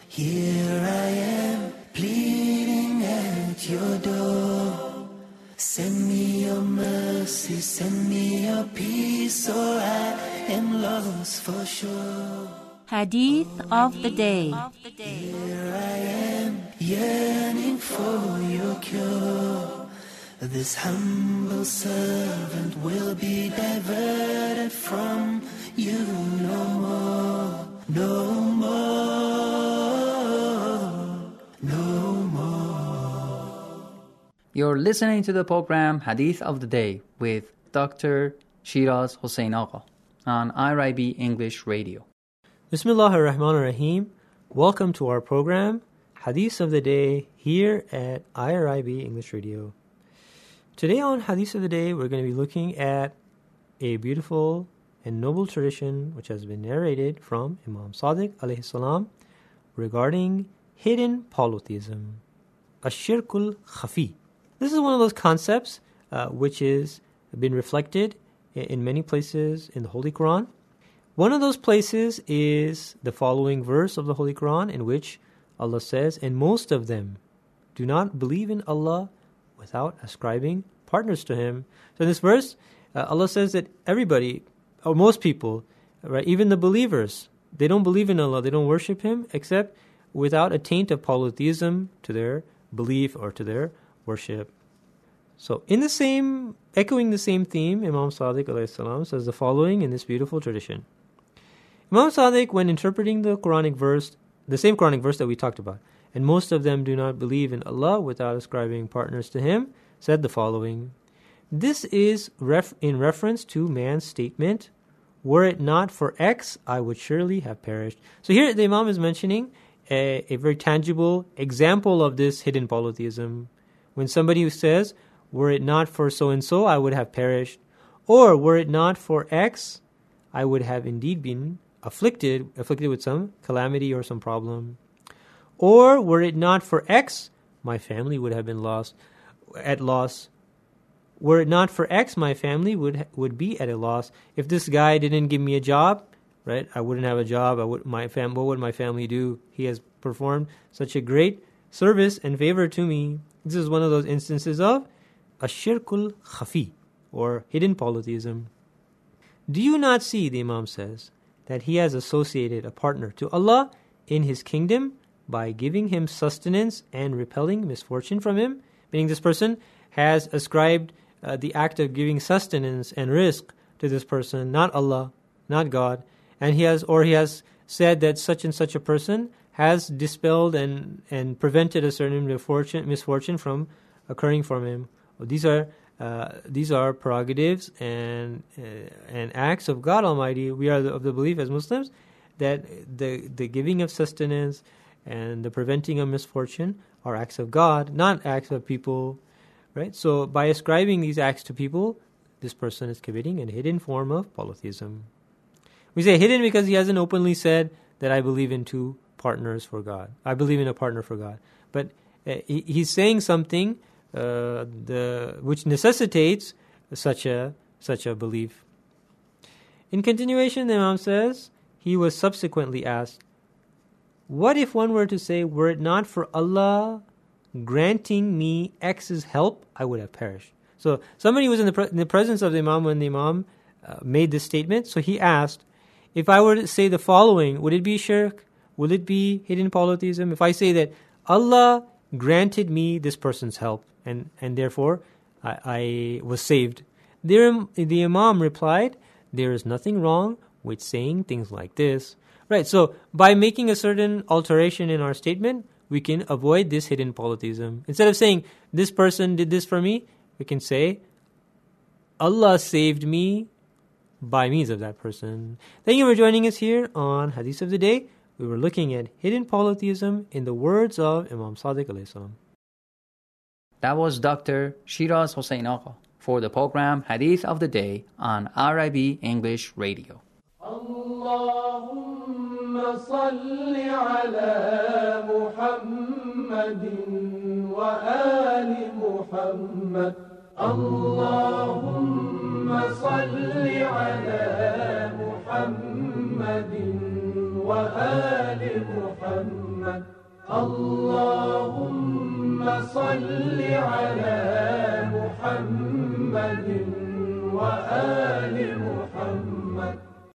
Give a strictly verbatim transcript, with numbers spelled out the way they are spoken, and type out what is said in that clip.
Here I am, pleading at your door. Send me your mercy, send me your peace, or I am lost for sure. Hadith of the Day. Here I am, yearning for your cure. This humble servant will be diverted from you no more, no more, no more. You're listening to the program Hadith of the Day with Doctor Shiraz Hossein Agha on I R I B English Radio. Bismillah ar-Rahman ar-Rahim. Welcome to our program Hadith of the Day here at I R I B English Radio. Today on Hadith of the Day, we're going to be looking at a beautiful and noble tradition which has been narrated from Imam Sadiq alayhi salam regarding hidden polytheism, Ash-Shirkul Khafi. This is one of those concepts uh, which has been reflected in many places in the Holy Quran. One of those places is the following verse of the Holy Quran, in which Allah says, "And most of them do not believe in Allah without ascribing partners to Him." So in this verse, uh, Allah says that everybody, or most people, right, even the believers, they don't believe in Allah, they don't worship Him, except without a taint of polytheism to their belief or to their worship. So in the same, echoing the same theme, Imam Sadiq alayhi salam says the following in this beautiful tradition. Imam Sadiq, when interpreting the Quranic verse, the same Quranic verse that we talked about, "And most of them do not believe in Allah without ascribing partners to Him," said the following. This is ref- in reference to man's statement, "Were it not for X, I would surely have perished." So here the Imam is mentioning a, a very tangible example of this hidden polytheism. When somebody who says, "Were it not for so-and-so, I would have perished," or "Were it not for X, I would have indeed been afflicted, afflicted with some calamity or some problem," or "Were it not for X, my family would have been lost, at loss." Were it not for X, my family would would be at a loss. If this guy didn't give me a job, right, I wouldn't have a job. I would my fam. What would my family do? He has performed such a great service and favor to me. This is one of those instances of Ash-Shirkul Khafi, or hidden polytheism. Do you not see, the Imam says, that he has associated a partner to Allah in His kingdom by giving him sustenance and repelling misfortune from him? Meaning this person has ascribed uh, the act of giving sustenance and rizq to this person, not Allah, not God. And he has, or he has said that such and such a person has dispelled and, and prevented a certain misfortune, misfortune from occurring from him. Well, these are Uh, these are prerogatives and uh, and acts of God Almighty. We are the, of the belief as Muslims that the the giving of sustenance and the preventing of misfortune are acts of God, not acts of people, right? So by ascribing these acts to people, this person is committing a hidden form of polytheism. We say hidden because he hasn't openly said that I believe in two partners for God. I believe in a partner for God, but uh, he, he's saying something Uh, the which necessitates such a such a belief. In continuation, the Imam says, he was subsequently asked, "What if one were to say, were it not for Allah granting me X's help, I would have perished?" So somebody was in the, pre- in the presence of the Imam when the Imam uh, made this statement. So he asked, if I were to say the following, would it be shirk? Will it be hidden polytheism? If I say that Allah granted me this person's help, and, and therefore I, I was saved. There, the Imam replied, there is nothing wrong with saying things like this. Right, so by making a certain alteration in our statement, we can avoid this hidden polytheism. Instead of saying, this person did this for me, we can say, Allah saved me by means of that person. Thank you for joining us here on Hadith of the Day. We were looking at hidden polytheism in the words of Imam Sadiq alayhi salam. That was Doctor Shiraz Hossein Agha for the program Hadith of the Day on I R I B English Radio. Allahumma salli ala Muhammadin wa ali Muhammad. Allahumma salli ala Muhammadin وآل محمد. اللهم صل على محمد وآل محمد.